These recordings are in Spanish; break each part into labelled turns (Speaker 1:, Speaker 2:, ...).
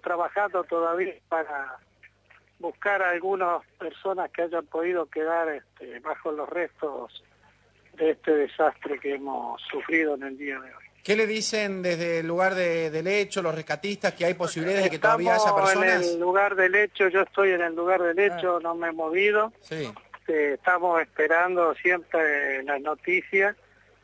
Speaker 1: trabajando todavía para buscar a algunas personas que hayan podido quedar bajo los restos de este desastre que hemos sufrido en el día de hoy.
Speaker 2: ¿Qué le dicen desde el lugar del hecho, los rescatistas, que hay posibilidades de que todavía haya personas?
Speaker 1: Estamos en el lugar del hecho, yo estoy en el lugar del hecho, no me he movido.
Speaker 2: Sí.
Speaker 1: Estamos esperando siempre las noticias.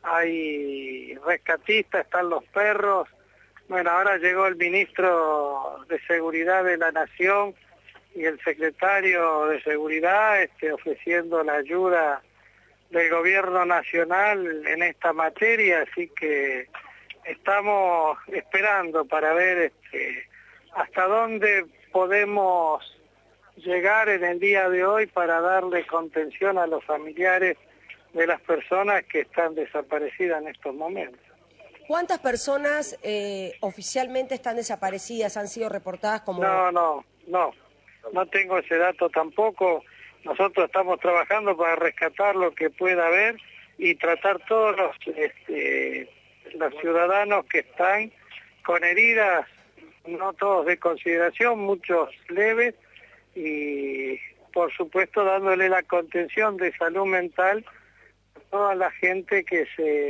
Speaker 1: Hay rescatistas, están los perros. Bueno, ahora llegó el ministro de Seguridad de la Nación y el secretario de Seguridad ofreciendo la ayuda del gobierno nacional en esta materia, así que estamos esperando para ver hasta dónde podemos llegar en el día de hoy para darle contención a los familiares de las personas que están desaparecidas en estos momentos.
Speaker 3: ¿Cuántas personas oficialmente están desaparecidas, han sido reportadas como...?
Speaker 1: No tengo ese dato tampoco. Nosotros estamos trabajando para rescatar lo que pueda haber y tratar todos los ciudadanos que están con heridas, no todos de consideración, muchos leves, y por supuesto dándole la contención de salud mental a toda la gente que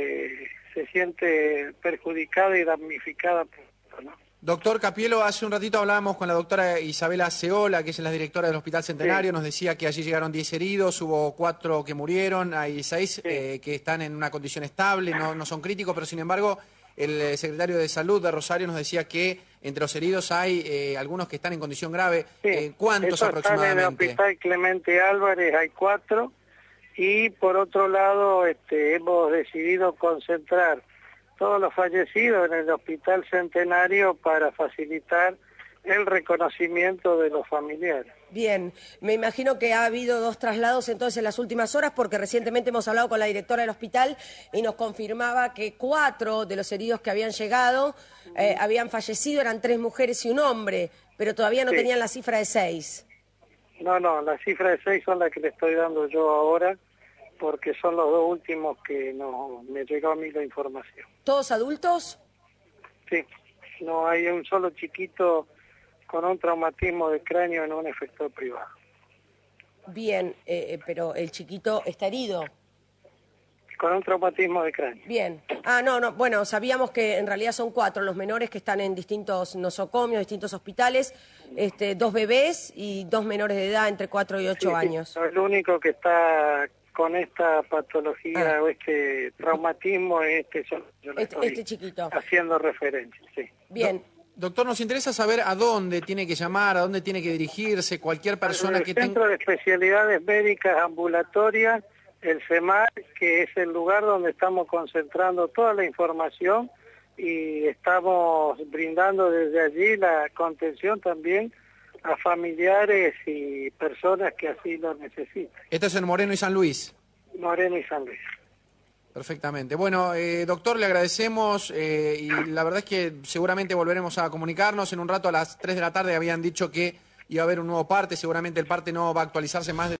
Speaker 1: se siente perjudicada y damnificada por esto, ¿no?
Speaker 2: Doctor Capielo, hace un ratito hablábamos con la doctora Isabela Ceola, que es la directora del Hospital Centenario, sí. Nos decía que allí llegaron 10 heridos, hubo 4 que murieron, hay 6 sí. Que están en una condición estable, no son críticos, pero sin embargo el secretario de Salud de Rosario nos decía que entre los heridos hay algunos que están en condición grave. Sí. ¿Cuántos aproximadamente?
Speaker 1: En el Hospital Clemente Álvarez hay 4 y por otro lado hemos decidido concentrar todos los fallecidos en el Hospital Centenario para facilitar el reconocimiento de los familiares.
Speaker 3: Bien, me imagino que ha habido 2 traslados entonces en las últimas horas, porque recientemente hemos hablado con la directora del hospital y nos confirmaba que 4 de los heridos que habían llegado habían fallecido, eran 3 mujeres y un hombre, pero todavía no tenían la cifra de 6.
Speaker 1: No, la cifra de 6 son las que le estoy dando yo ahora, porque son los 2 últimos que me llegó a mí la información.
Speaker 3: ¿Todos adultos?
Speaker 1: Sí, no hay un solo chiquito con un traumatismo de cráneo en un efector privado.
Speaker 3: Bien, pero el chiquito está herido.
Speaker 1: Con un traumatismo de cráneo.
Speaker 3: Bien. Bueno, sabíamos que en realidad son 4 los menores que están en distintos nosocomios, distintos hospitales, 2 bebés y 2 menores de edad entre 4 y 8 años.
Speaker 1: Sí, el único que está con esta patología o este traumatismo es
Speaker 3: este chiquito.
Speaker 1: Haciendo referencia, sí.
Speaker 3: Bien.
Speaker 2: Doctor, nos interesa saber a dónde tiene que llamar, a dónde tiene que dirigirse cualquier persona que tenga...
Speaker 1: El Centro de Especialidades Médicas Ambulatorias, el CEMAR, que es el lugar donde estamos concentrando toda la información y estamos brindando desde allí la contención también a familiares y personas que así lo necesitan.
Speaker 2: Esto es en Moreno y San Luis.
Speaker 1: Moreno y San Luis.
Speaker 2: Perfectamente. Bueno, doctor, le agradecemos y la verdad es que seguramente volveremos a comunicarnos. En un rato a las 3 de la tarde habían dicho que iba a haber un nuevo parte, seguramente el parte no va a actualizarse más de...